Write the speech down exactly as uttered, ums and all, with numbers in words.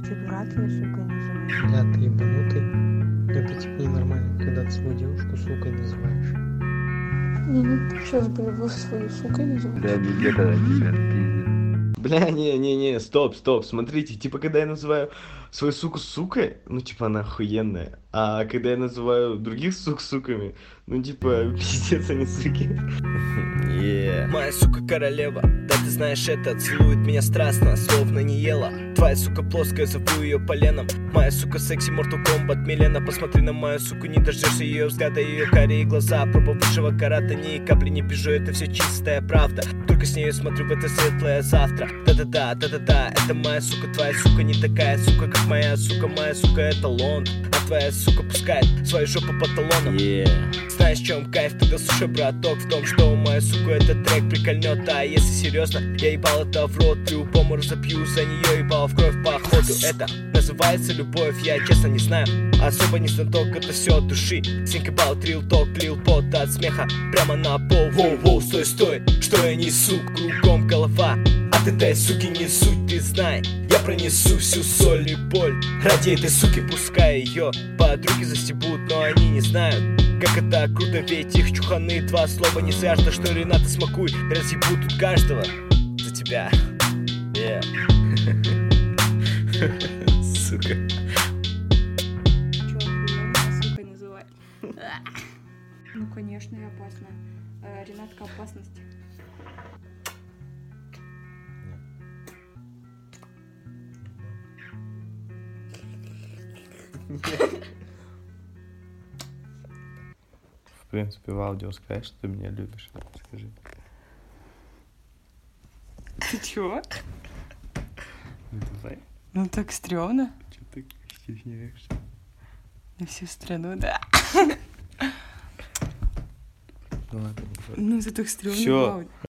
Ты дурак, я сукой называю. Бля, ты ебанутый. Это типа ненормально, когда ты свою девушку сукой называешь. Сейчас бы его свою сукой называть. Бля, нельзя, когда тебя пиздят. Бля, не-не-не, стоп, стоп, смотрите, типа, когда я называю свою суку сукой, ну, типа, она охуенная, а когда я называю других сук суками, ну, типа, пиздец, они суки. Yeah. Моя сука королева, да ты знаешь это, целует меня страстно, словно не ела. Твоя сука плоская, зову ее поленом. Моя сука секси, Mortal Kombat, Милена. Посмотри на мою суку, не дождешься ее взгляда, ее карие глаза. Проба высшего карата, ни капли не пижу, это все чистая правда. Только с нее смотрю в это светлое завтра. Да-да-да, да-да-да, это моя сука, твоя сука не такая сука, как моя сука. Моя сука эталон, а твоя сука пускает свою жопу по талонам. Yeah. Знаешь, в чем кайф, тогда слушай, браток, в том, что у моей сука этот трек прикольнет. А если серьезно, я ебал это в рот, любому разопью за нее, ебал в кровь походу. Это называется любовь, я честно не знаю, особо не знаток, это все от души. Think about real talk, лил пот от смеха прямо на пол. Воу-воу, стой, стой, что я несу, кругом голова. От этой суки не суть, ты знай, я пронесу всю соль и боль. Ради этой суки пускай ее подруги застебут, но они не знают, как это круто, ведь их чуханы два слова не свяжут, что Рената смакуй, разъебут тут каждого за тебя. Yeah. Сука. Чё, охуенно сукой называть? Ну, конечно, и опасно. Э, Ренатка, опасность. В принципе, в аудио скажи, что ты меня любишь. Скажи. Ты чего? Ну давай. Ну так стрёмно. Че ты стесняешься? На всю страну, да. Ну ладно, не Ну, это так стрёмно. Всё. вау.